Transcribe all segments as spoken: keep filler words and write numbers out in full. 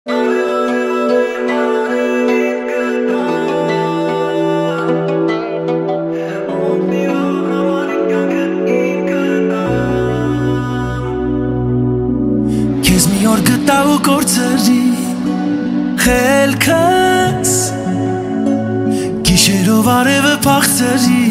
Քեզ մի օր գտա ու կորցրի խելքս, գիշերով արևը փախցրի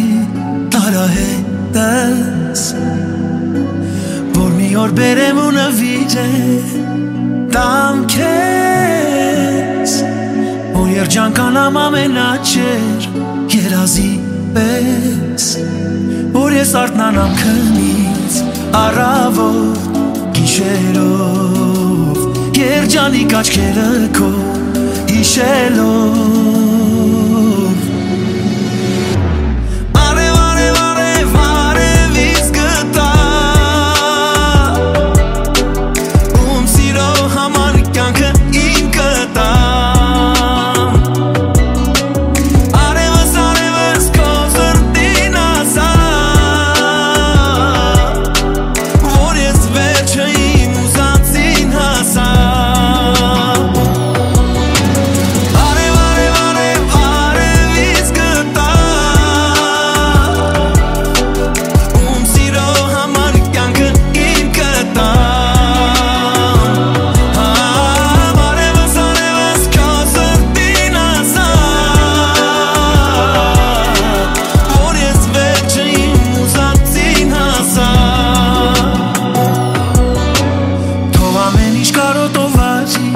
տարահետս, որ մի օր բերեմ ու նվիրեմ տամ քեզ, որ երջանկանամ ամենաճեր երազի պես, որ ես արթնանամ քնից առավոտ գիշերով, երջանիկ աչքերը քո հիշելով, արև արև արև արևից գտա, ում սիրո համար կյանքը իմ կտամ, արևս արևս քո սրտին ասա, որ ես վերջը իմ ուզածին հասա, արև արև արև արևից գտա, ում սիրո համար կյանքը իմ կտամ, արևս արևս քո սրտին ասա, որ ես վերջը իմ ուզածին հասա, թող ամեն ինչ կարոտով վարի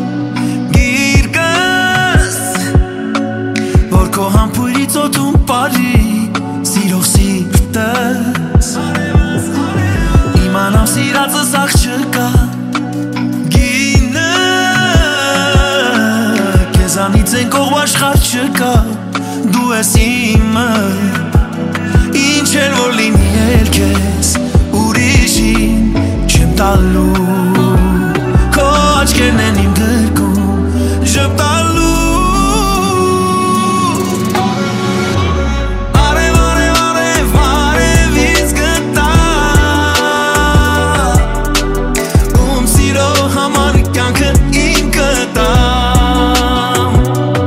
գիրկս, որ քո համբույրից օդում պարի սիրող սիրտս, իմանամ սիրածս ախ չկա գինը, քեզանից են կողմ աշխարհ չկա, դու ես իմը, ինչ էլ որ լինի էլ քեզ ուրիշին չեմ տալու, քո աչքերն են իմ գրկում ժպտալու, արև արև արև արևից գտա, ում սիրո համար կյանքը իմ կտամ,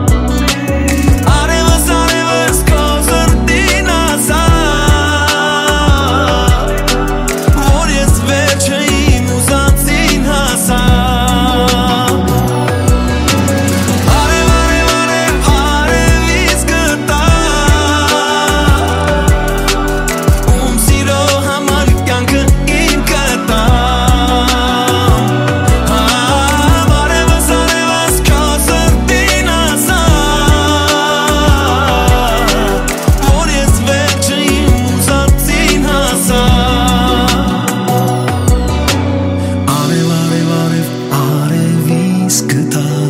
արևս արևս քո սրտին ասա, որ ես վերջը իմ ուզածին հասա, արև արև արև արևից գտա, ում սիրո համար կյանքը իմ կտամ, արևս արևս քո սրտին ասա, որ ես վերջը իմ ուզածին հասա, արև արև արև արևից գտա.